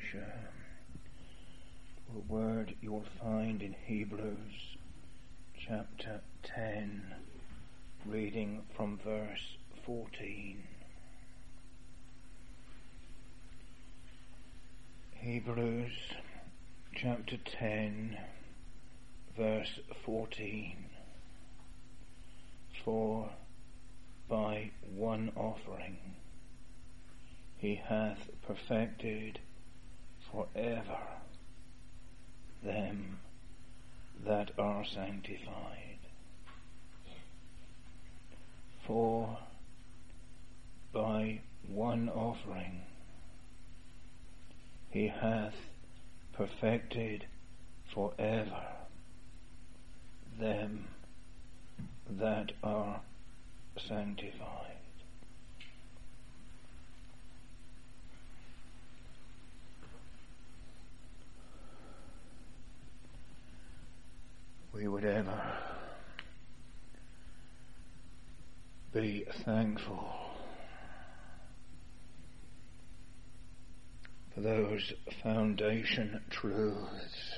scripture, a word you'll find in Hebrews chapter 10, reading from verse 14. Hebrews chapter 10, verse 14. For by one offering he hath perfected forever them that are sanctified. For by one offering he hath perfected forever them that are sanctified. We would ever be thankful for those foundation truths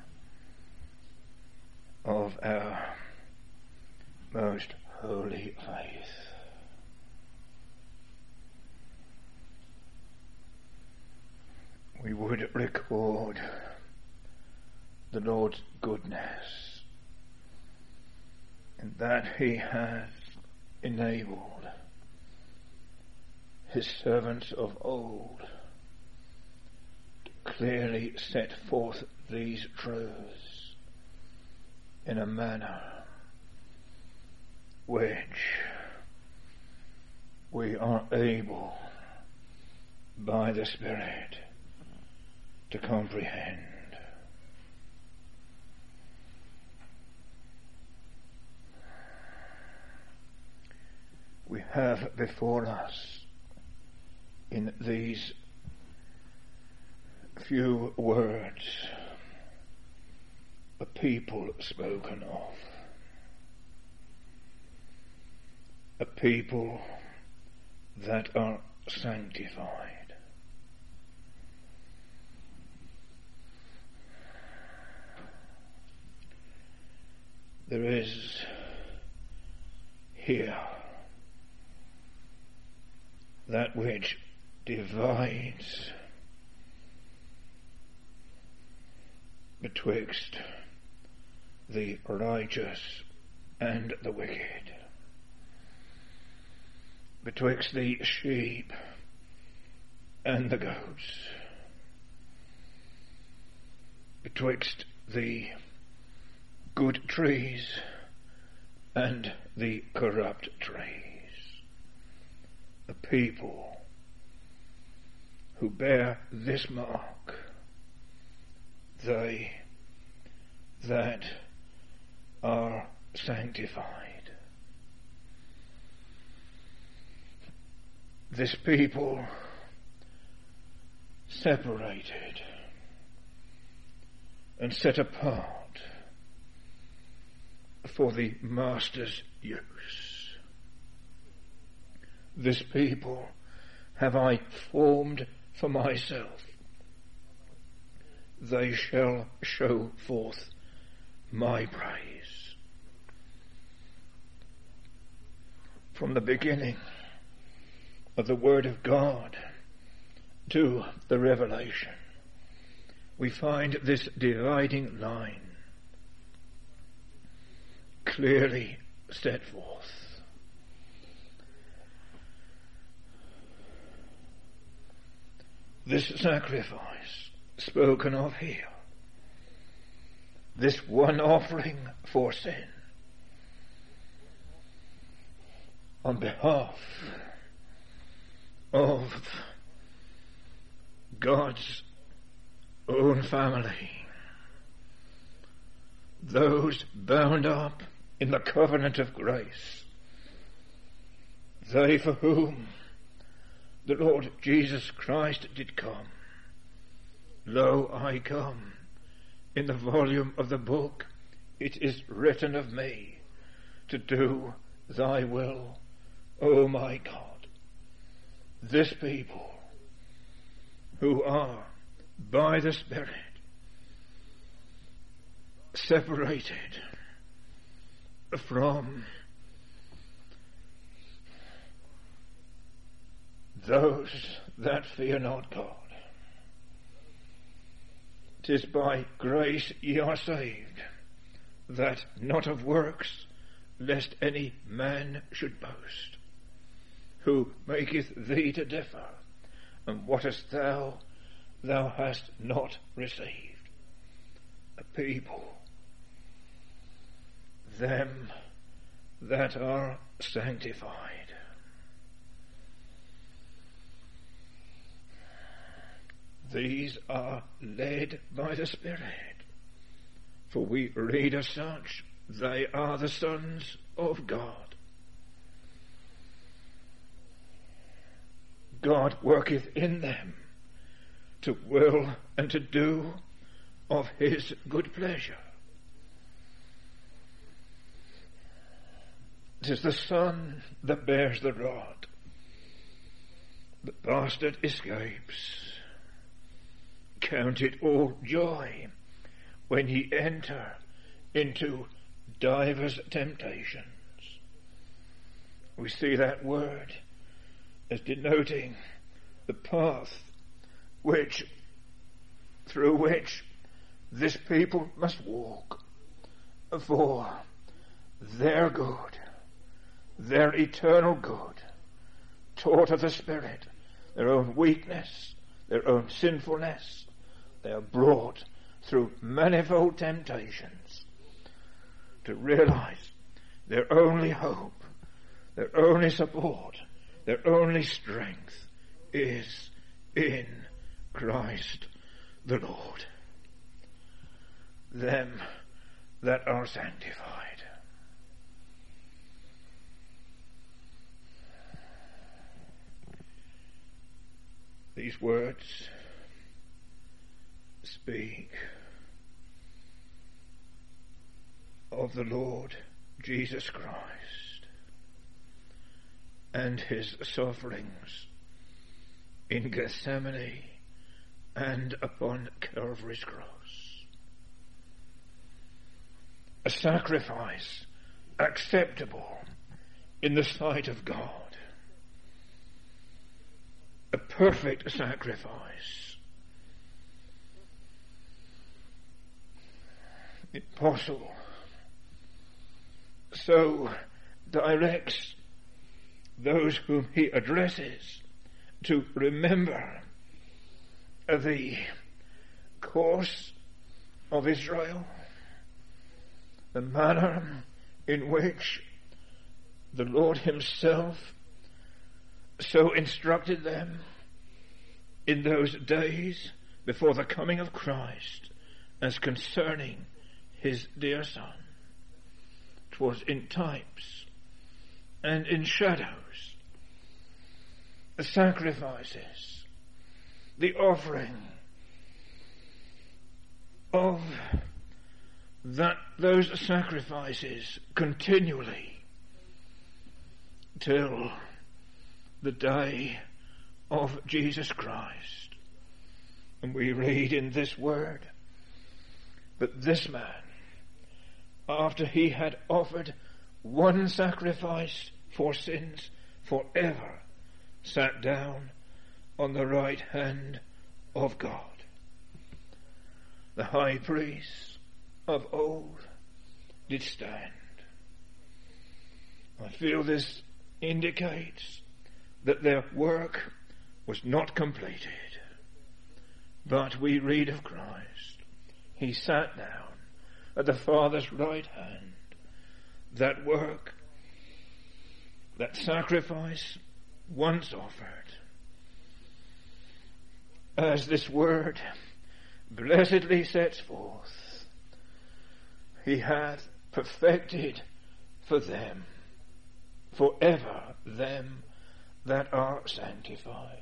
of our most holy faith. We would record the Lord's goodness in that he has enabled his servants of old to clearly set forth these truths in a manner which we are able by the Spirit to comprehend. We have before us in these few words a people spoken of. A people that are sanctified. There is here that which divides betwixt the righteous and the wicked, betwixt the sheep and the goats, betwixt the good trees and the corrupt trees. A people who bear this mark, they that are sanctified. This people separated and set apart for the Master's use. This people have I formed for myself. They shall show forth my praise. From the beginning of the Word of God to the Revelation, we find this dividing line clearly set forth. This sacrifice spoken of here, this one offering for sin, on behalf of God's own family, those bound up in the covenant of grace, they for whom the Lord Jesus Christ did come. Lo, I come. In the volume of the book it is written of me, to do thy will, O my God. This people who are by the Spirit, separated from those that fear not God. 'Tis by grace ye are saved, that not of works, lest any man should boast. Who maketh thee to differ? And what hast thou hast not received? A people, them that are sanctified. These are led by the Spirit, for we read as such, they are the sons of God. God worketh in them to will and to do of his good pleasure. 'Tis the son that bears the rod. The bastard escapes. Count it all joy when ye enter into divers temptations. We see that word as denoting the path through which this people must walk for their good, their eternal good, taught of the Spirit, their own weakness, their own sinfulness. They are brought through manifold temptations to realize their only hope, their only support, their only strength is in Christ the Lord. Them that are sanctified. These words speak of the Lord Jesus Christ and his sufferings in Gethsemane and upon Calvary's cross. A sacrifice acceptable in the sight of God. A perfect sacrifice. The apostle so directs those whom he addresses to remember the course of Israel, the manner in which the Lord himself so instructed them in those days before the coming of Christ as concerning his dear Son. 'Twas in types and in shadows, the sacrifices, the offering of those sacrifices continually till the day of Jesus Christ. And we read in this word, but this man, after he had offered one sacrifice for sins forever, sat down on the right hand of God. The high priests of old did stand. I feel this indicates that their work was not completed. But we read of Christ. He sat down at the Father's right hand. That work, that sacrifice once offered. As this word blessedly sets forth, he hath perfected for them, forever them that are sanctified.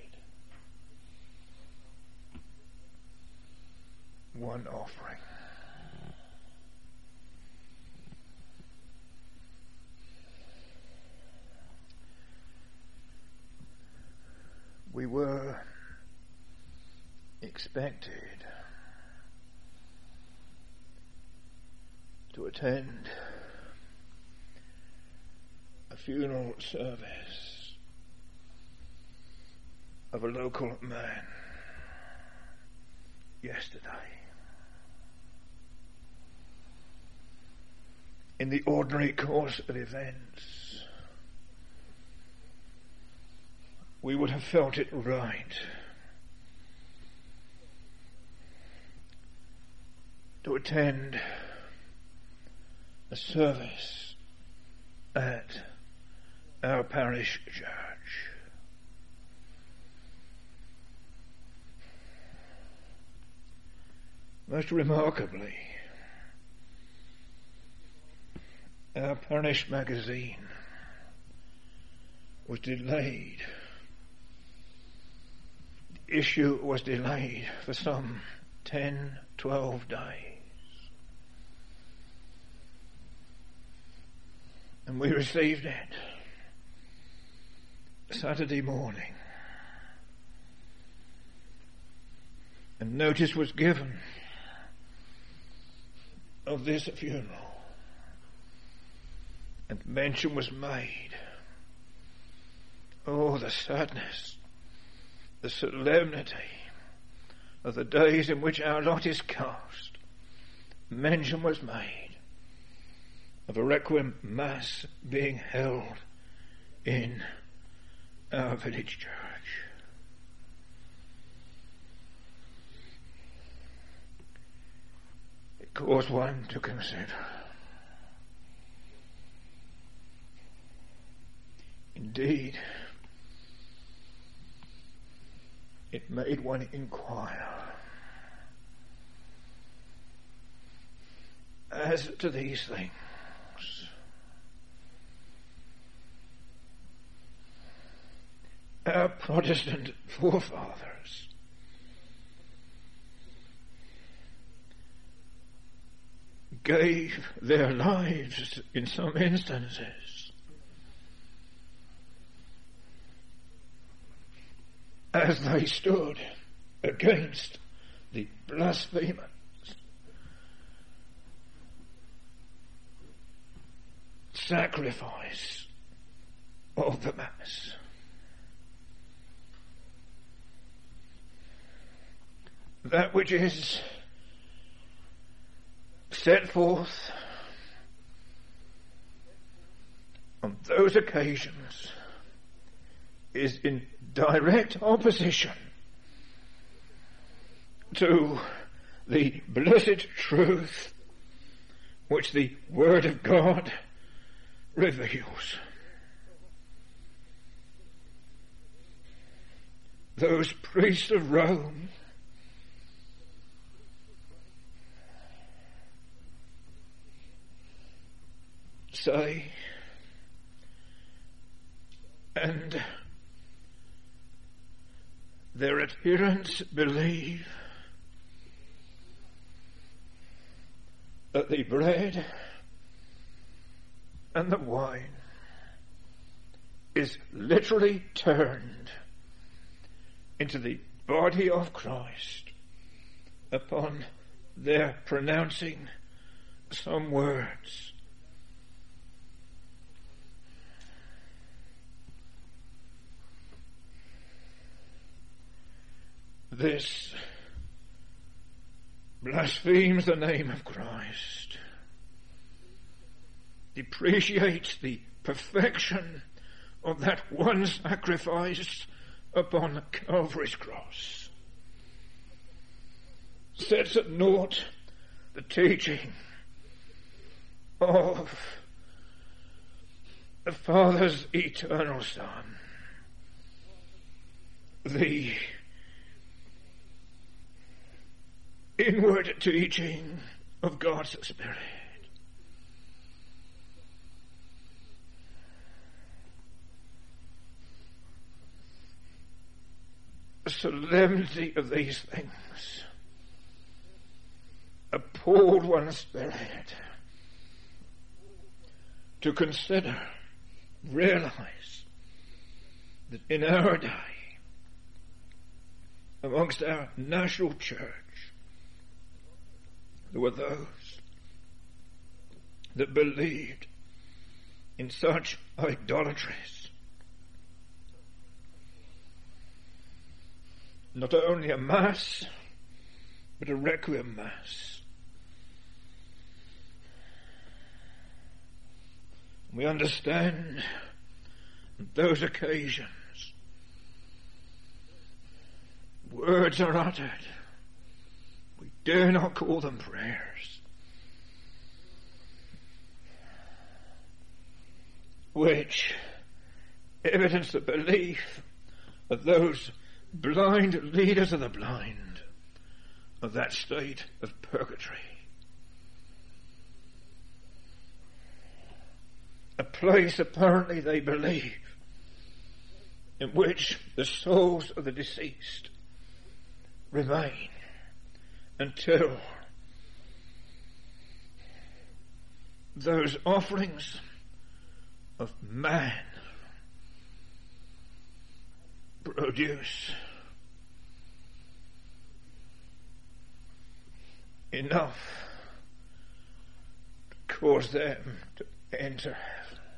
One offering. We were expected to attend a funeral service of a local man yesterday. In the ordinary course of events, we would have felt it right to attend a service at our parish church. Most remarkably, our parish magazine was delayed. The issue was delayed for some 10, 12 days. And we received it Saturday morning. And notice was given of this funeral. And mention was made. Oh, the sadness, the solemnity of the days in which our lot is cast. Mention was made of a requiem mass being held in our village church. It caused one to consider. Indeed, it made one inquire as to these things. Our Protestant forefathers gave their lives in some instances as they stood against the blasphemous sacrifice of the Mass. That which is set forth on those occasions is in direct opposition to the blessed truth which the Word of God reveals. Those priests of Rome say, and their adherents believe, that the bread and the wine is literally turned into the body of Christ upon their pronouncing some words. This blasphemes the name of Christ, depreciates the perfection of that one sacrifice upon Calvary's cross, sets at naught the teaching of the Father's eternal Son, the inward teaching of God's Spirit. The solemnity of these things appalled one's spirit to consider, realize that in our day amongst our national church, there were those that believed in such idolatries. Not only a mass, but a requiem mass. We understand on those occasions words are uttered. We dare not call them prayers, which evidence the belief of those blind leaders of the blind of that state of purgatory. A place, apparently they believe, in which the souls of the deceased remain until those offerings of man produce enough to cause them to enter heaven.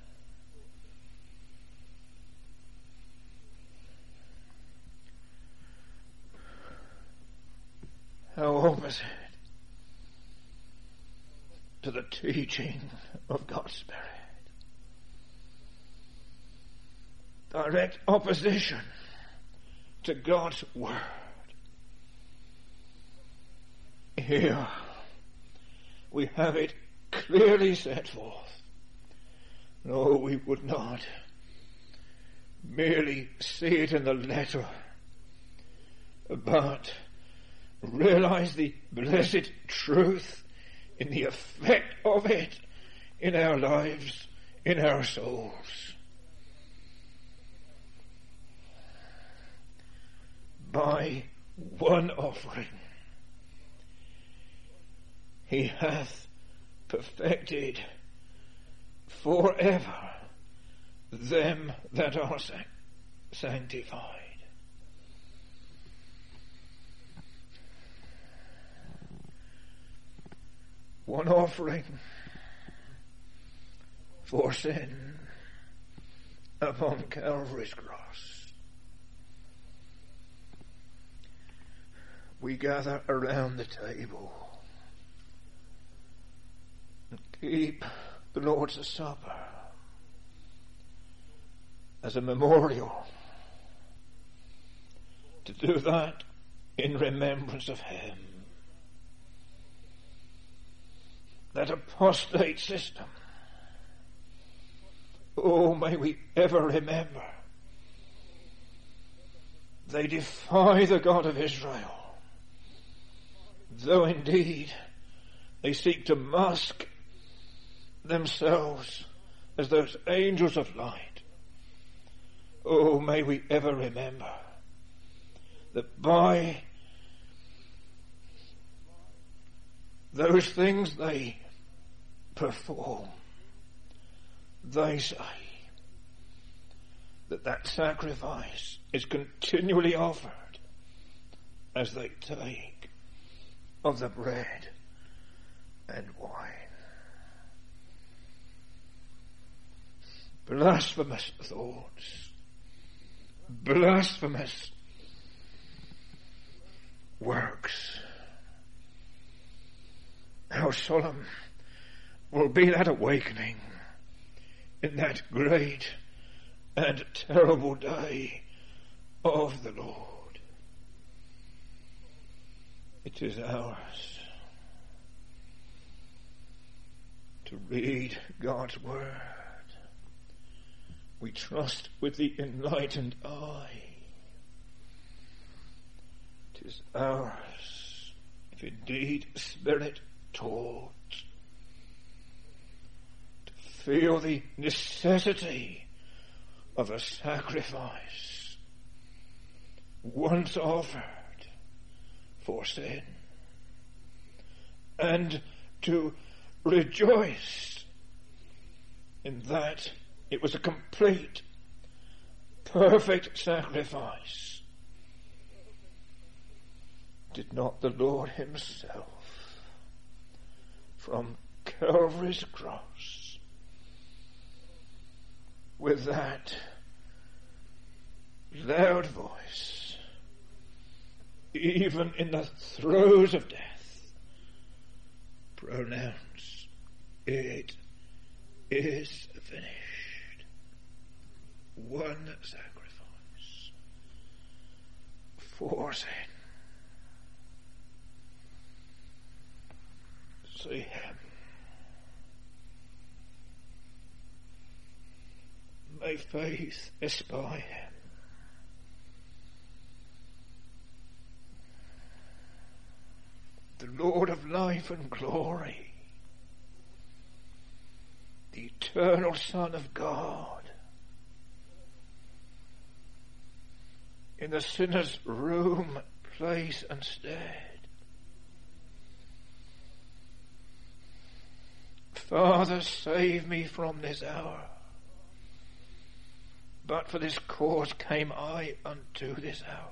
How opposite to the teaching of God's Spirit. Direct opposition to God's Word. Here we have it clearly set forth. No, we would not merely see it in the letter, but realize the blessed truth in the effect of it in our lives, in our souls. By one offering he hath perfected forever them that are sanctified. One offering for sin upon Calvary's cross. We gather around the table and keep the Lord's Supper as a memorial, to do that in remembrance of him. That apostate system, oh, may we ever remember, they defy the God of Israel, though indeed they seek to mask themselves as those angels of light. Oh, may we ever remember that by those things they perform, they say that sacrifice is continually offered as they take of the bread and wine. Blasphemous thoughts, blasphemous works. How solemn will be that awakening in that great and terrible day of the Lord. It is ours to read God's Word. We trust with the enlightened eye. It is ours, if indeed Spirit taught, to feel the necessity of a sacrifice once offered for sin, and to rejoice in that it was a complete, perfect sacrifice, Did not the Lord himself from Calvary's cross, with that loud voice, even in the throes of death, pronounce, "It is finished"? One sacrifice for sin. See him. May faith espy him. The Lord of life and glory, the eternal Son of God, in the sinner's room, place and stead. Father, save me from this hour. But for this cause came I unto this hour.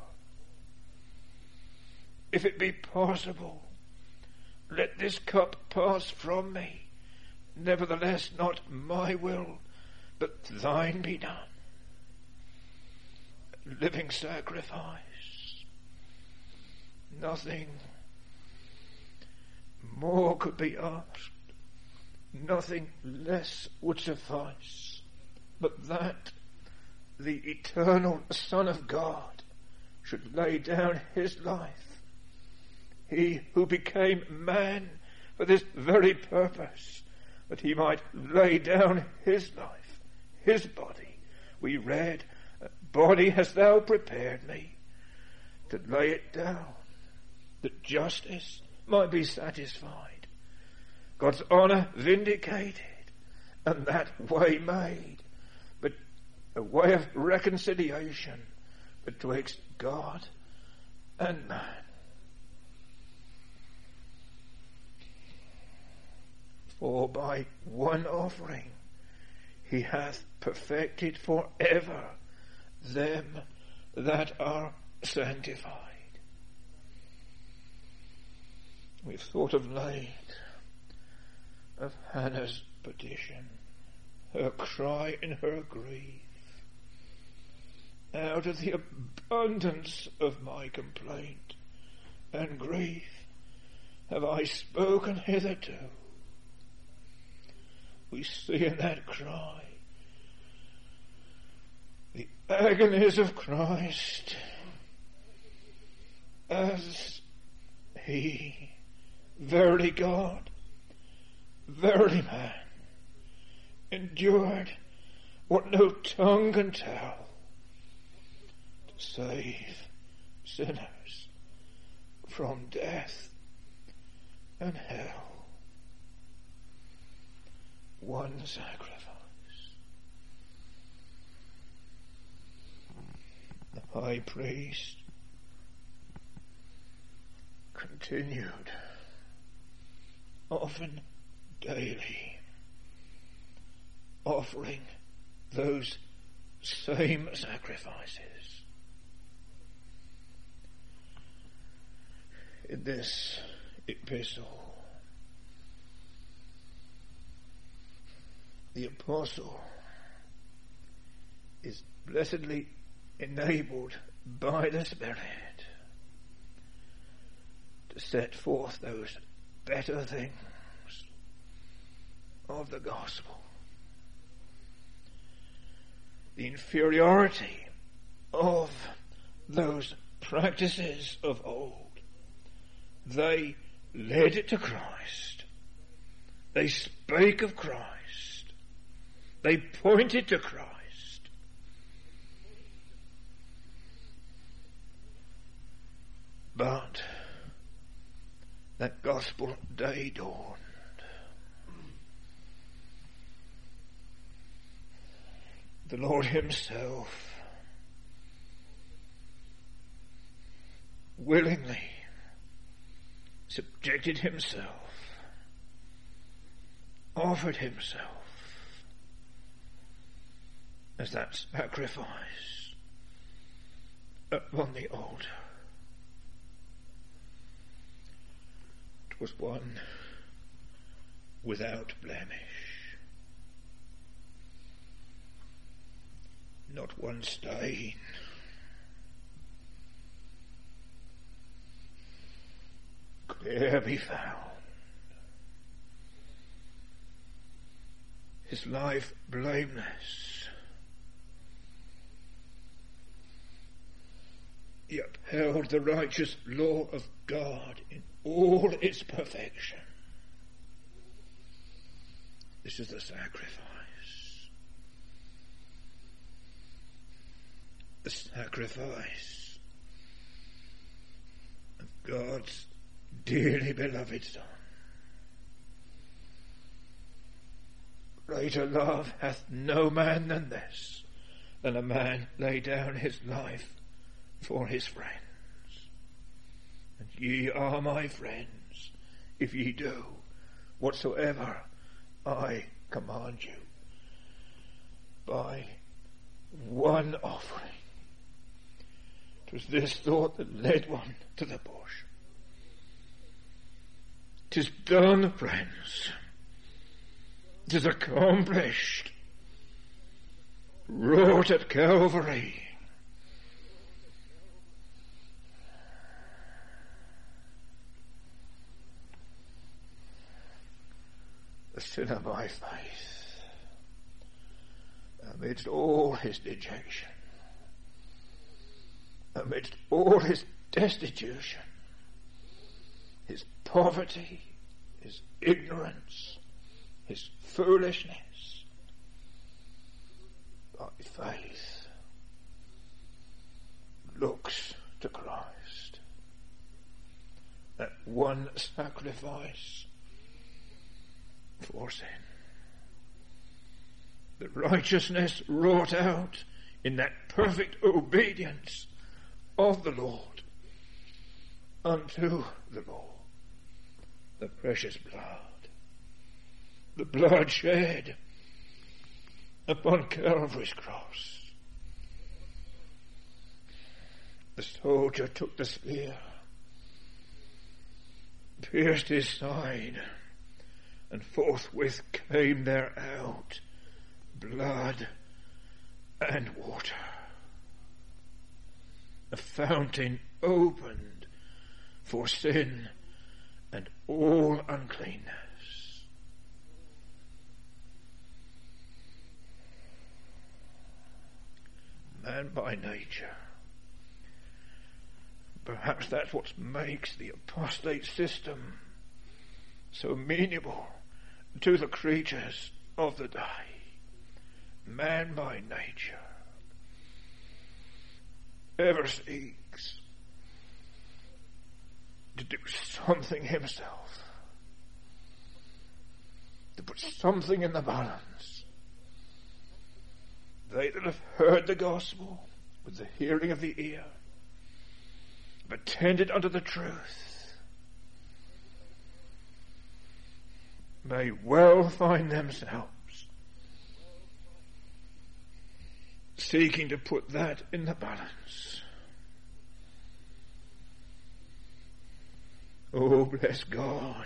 If it be possible, let this cup pass from me. Nevertheless, not my will, but thine be done. Living sacrifice. Nothing more could be asked. Nothing less would suffice, but that the eternal Son of God should lay down his life. He who became man for this very purpose, that he might lay down his life, his body. We read, "Body hast thou prepared me to lay it down, that justice might be satisfied, God's honour vindicated, and that way made, but a way of reconciliation betwixt God and man. For by one offering he hath perfected for ever them that are sanctified." We've thought of late of Hannah's petition, her cry in her grief. Out of the abundance of my complaint and grief have I spoken hitherto. We see in that cry the agonies of Christ as he, verily God, verily man, endured what no tongue can tell to save sinners from death and hell. One sacrifice. The high priest continued, often daily, offering those same sacrifices. In this epistle, the apostle is blessedly enabled by the Spirit to set forth those better things of the gospel. The inferiority of those practices of old. They led it to Christ. They spake of Christ. They pointed to Christ. But that gospel day dawned. The Lord himself willingly subjected himself, offered himself as that sacrifice upon the altar. was one without blemish, not one stain, clear be found. His life blameless. He upheld the righteous law of God in all its perfection. This is the sacrifice. The sacrifice of God's dearly beloved Son. Greater love hath no man than this, than a man lay down his life for his friends. And ye are my friends, if ye do whatsoever I command you. By one offering. 'Twas this thought that led one to the bush. 'Tis done, friends. 'Tis accomplished. Wrought at Calvary. The sinner by faith, amidst all his dejection, amidst all his destitution, his poverty, his ignorance, his foolishness, by faith, looks to Christ. That one sacrifice for sin. The righteousness wrought out in that perfect obedience of the Lord unto the law. The precious blood. The blood shed upon Calvary's cross. The soldier took the spear, pierced his side, and forthwith came there out blood and water. A fountain opened for sin and all uncleanness. Man by nature. Perhaps that's what makes the apostate system so amenable to the creatures of the day. Man by nature ever seeks to do something himself, to put something in the balance. They that have heard the gospel with the hearing of the ear, have attended unto the truth, may well find themselves seeking to put that in the balance. Oh, bless God.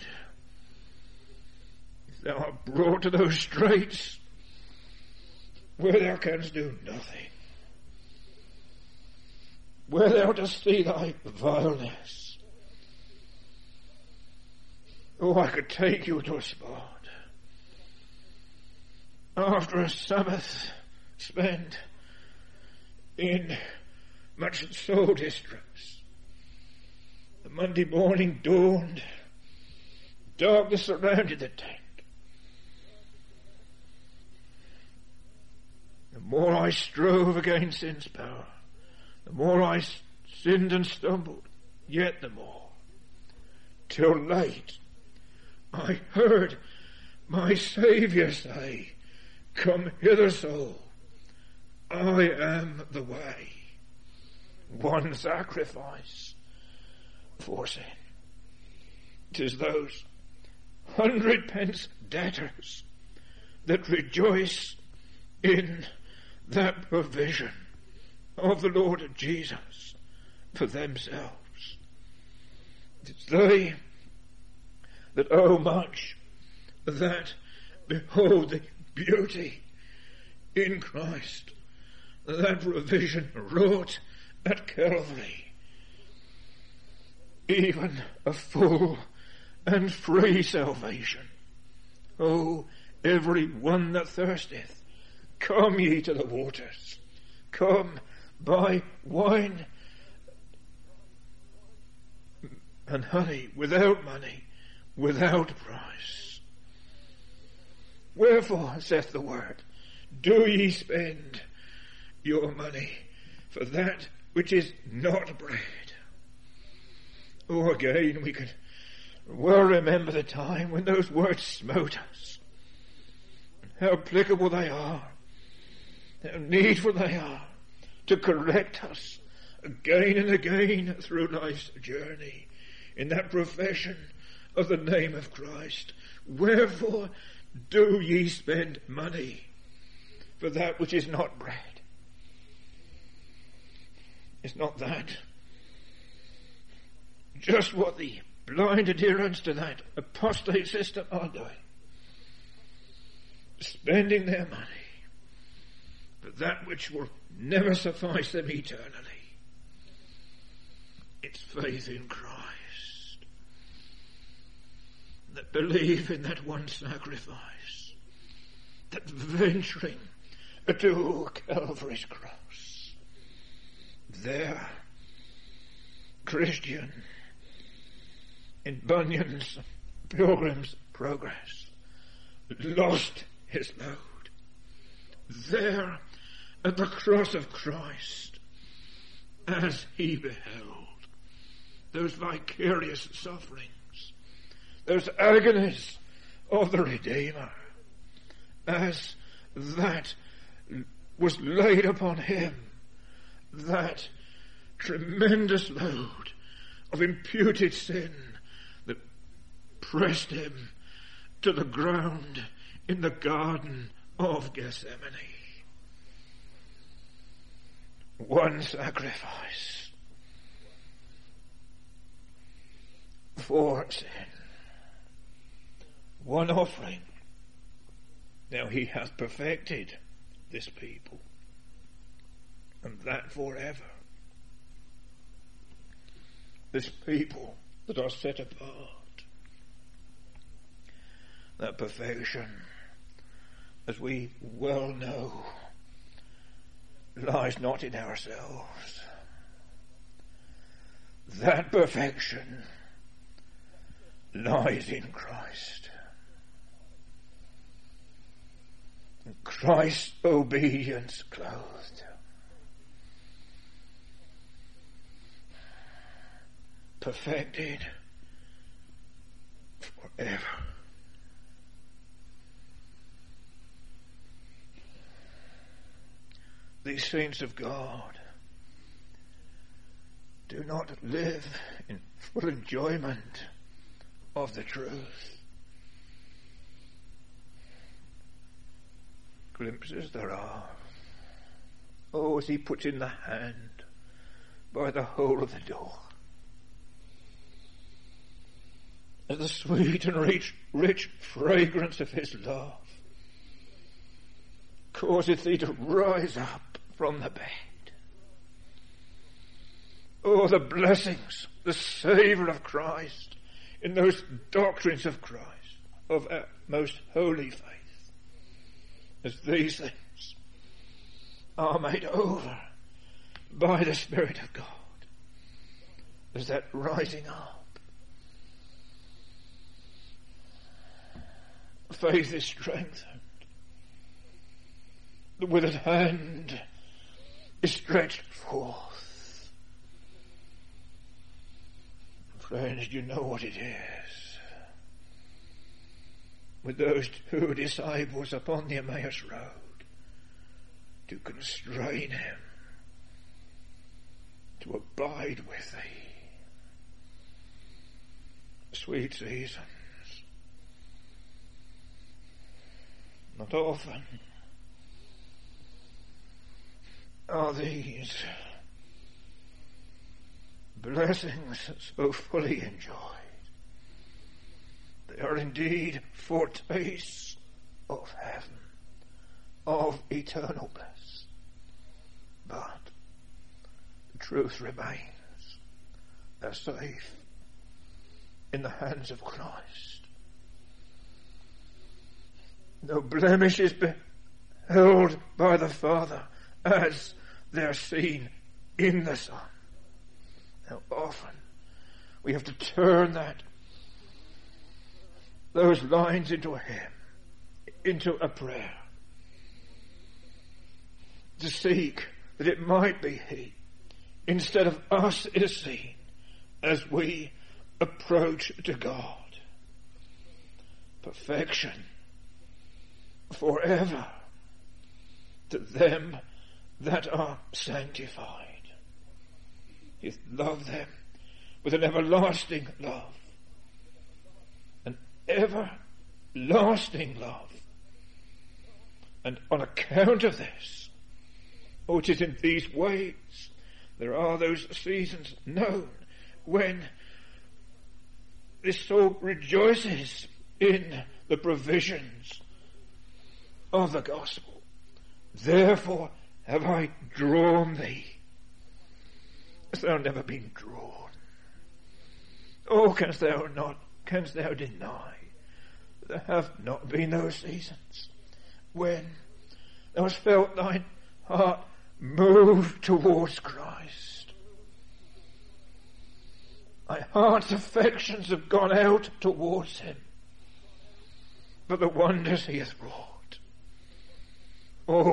If thou art brought to those straits where thou canst do nothing, where thou dost see thy vileness, oh, I could take you to a spot after a Sabbath spent in much soul distress. The Monday morning dawned, darkness surrounded the tent. The more I strove against sin's power, the more I sinned and stumbled, yet the more, till late I heard my Saviour say, "Come hither, soul, I am the way." One sacrifice for sin. 'Tis those 100 pence debtors that rejoice in that provision of the Lord Jesus for themselves. 'Tis they that owe much, that behold the beauty in Christ, that provision wrought at Calvary, even a full and free salvation. O every one that thirsteth, come ye to the waters, come buy wine and honey without money, without price. Wherefore, saith the word, do ye spend your money for that which is not bread? Oh, again, we can well remember the time when those words smote us, how applicable they are, how needful they are to correct us again and again through life's journey in that profession of the name of Christ. Wherefore do ye spend money for that which is not bread? Is not that just what the blind adherents to that apostate system are doing? Spending their money for that which will never suffice them eternally. It's faith in Christ, that believe in that one sacrifice, that venturing to Calvary's cross, there, Christian, in Bunyan's Pilgrim's Progress, lost his load. There, at the cross of Christ, as he beheld those vicarious sufferings, those agonies of the Redeemer, as that was laid upon him, that tremendous load of imputed sin that pressed him to the ground in the Garden of Gethsemane. One sacrifice for sin, one offering. Now he hath perfected this people, and that forever. This people that are set apart, that perfection, as we well know, lies not in ourselves. That perfection lies in Christ. And Christ's obedience clothed, perfected forever. These saints of God do not live in full enjoyment of the truth. Glimpses there are. Oh, as he puts in the hand by the hole of the door, as the sweet and rich fragrance of his love causeth thee to rise up from the bed. Oh, the blessings, the savour of Christ in those doctrines of Christ, of our most holy faith, as these things are made over by the Spirit of God, as that rising up, faith is strengthened, the withered hand is stretched forth. Friends, you know what it is. With those two disciples upon the Emmaus road, to constrain him to abide with thee. Sweet seasons. Not often are these blessings so fully enjoyed. They are indeed foretastes of heaven, of eternal bliss. But the truth remains, they're safe in the hands of Christ. No blemish is beheld by the Father as they're seen in the Son. Now often we have to turn those lines into a hymn, into a prayer, to seek that it might be He, instead of us it is seen, as we approach to God. Perfection forever to them that are sanctified. He loved them with an everlasting love. An everlasting love. And on account of this, it is in these ways, there are those seasons known when this soul rejoices in the provisions of the gospel. Therefore have I drawn thee. Hast thou never been drawn? Oh, canst thou deny there have not been those seasons when thou hast felt thine heart move towards Christ? Thy heart's affections have gone out towards Him for the wonders He hath wrought. Oh,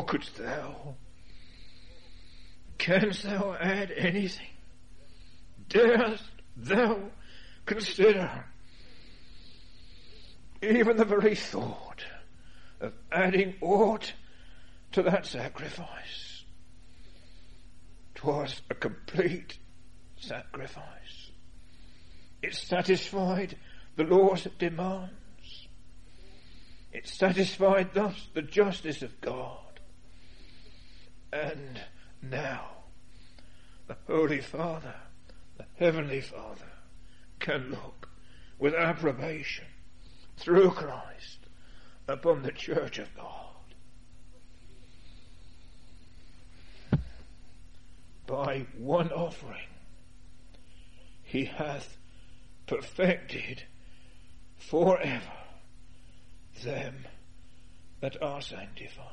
canst thou add anything? Darest thou consider even the very thought of adding aught to that sacrifice? 'Twas a complete sacrifice. It satisfied the Lord's demands. It satisfied thus the justice of God. And now the Holy Father, the Heavenly Father, can look with approbation through Christ upon the church of God. By one offering He hath perfected forever them that are sanctified.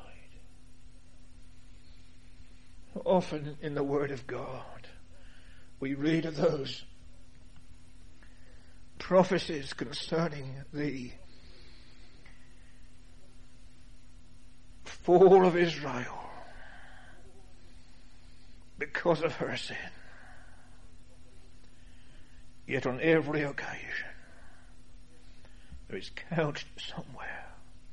Often in the Word of God we read of those prophecies concerning the fall of Israel because of her sin. Yet on every occasion there is couched somewhere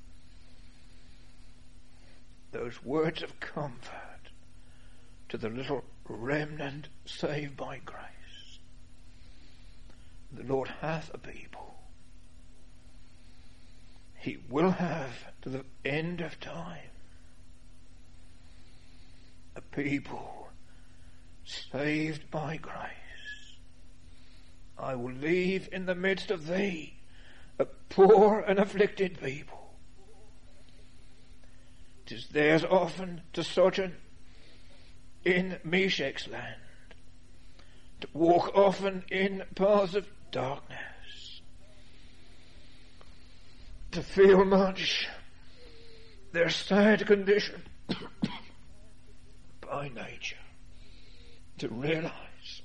those words of comfort to the little remnant saved by grace. The Lord hath a people. He will have to the end of time a people saved by grace. I will leave in the midst of thee a poor and afflicted people. 'Tis theirs often to sojourn in Meshach's land, to walk often in paths of darkness, to feel much their sad condition by nature, to realize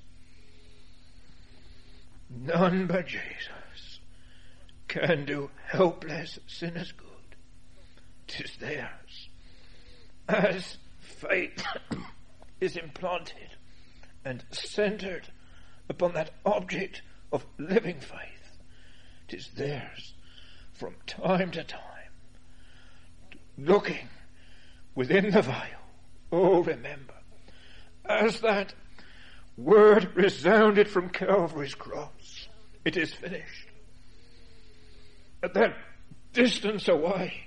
none but Jesus can do helpless sinners good. 'Tis theirs as faith is implanted and centered upon that object of living faith. 'Tis theirs from time to time, looking within the veil. Oh, remember, as that word resounded from Calvary's cross, it is finished. At that distance away,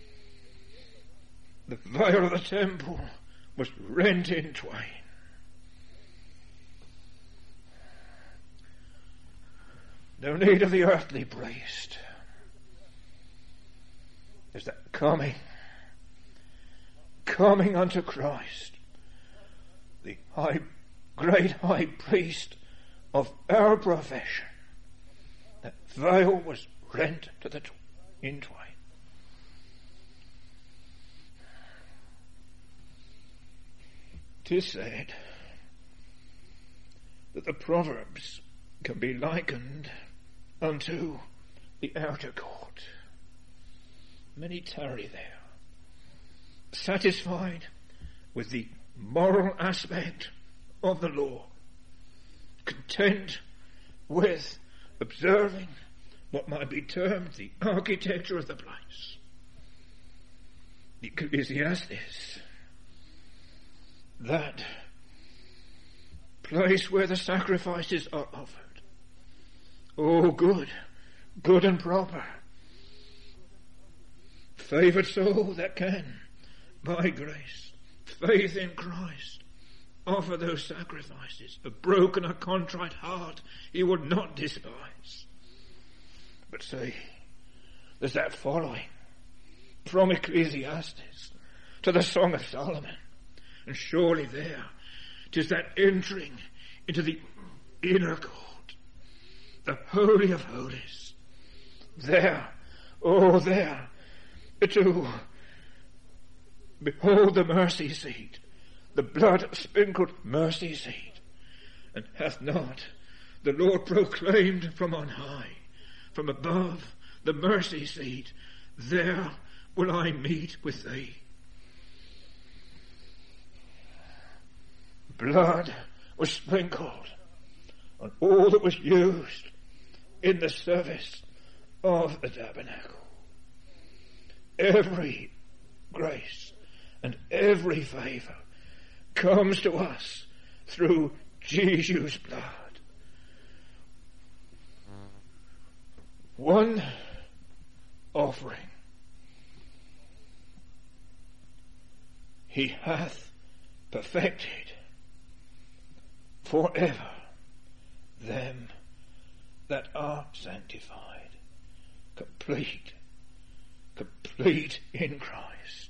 the veil of the temple was rent in twain. No need of the earthly priest. is that coming unto Christ, the great high priest of our profession, that veil was rent to the in twain. Tis said that the Proverbs can be likened unto the outer court. Many tarry there, satisfied with the moral aspect of the law, content with observing what might be termed the architecture of the place. The Ecclesiastes, that place where the sacrifices are offered. Oh, good and proper. Favoured soul that can, by grace, faith in Christ, offer those sacrifices. A broken, a contrite heart he would not despise. But see, there's that following from Ecclesiastes to the Song of Solomon. And surely there, 'tis that entering into the inner court, the Holy of Holies. There, oh there, to behold the mercy seat, the blood-sprinkled mercy seat. And hath not the Lord proclaimed from on high, from above the mercy seat, there will I meet with thee. Blood was sprinkled on all that was used in the service of the tabernacle. Every grace and every favour comes to us through Jesus' blood. One offering he hath perfected forever them that are sanctified, complete in Christ.